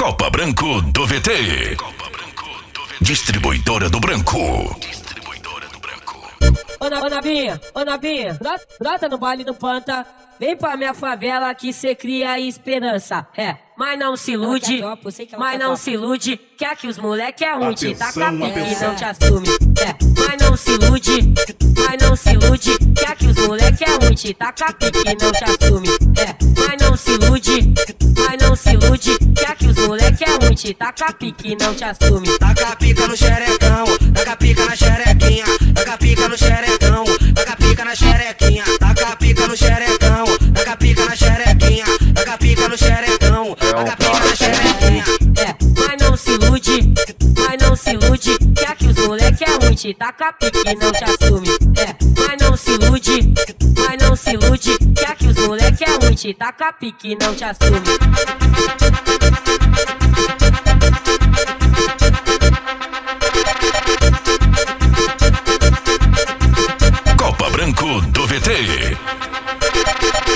Copa Branco do VT. Distribuidora do Branco. Ô Nabinha, brota no baile do Panta. Vem pra minha favela que cê cria esperança. Mas não se ilude, quer que os moleque é ruim, te taca pique e não te assume. Mas não se ilude, quer que os moleque é ruim, te taca pique e não te assume. Mas não se ilude, quer que os moleque é ruim, te taca pique e não te assume. Taca pica no xerecão, taca pica na xerequinha, taca pica no xerecão, taca pica na xerequinha, taca pica no xerecão, taca pica na xerequinha, taca pica no xerecão, taca pica na xerequinha. Mas não se ilude, quer que os moleque é ruim, te taca pique e não te assume. Mas não se ilude, quer que os moleque é ruim, te taca pique e não te assume. Copa Branco do VT.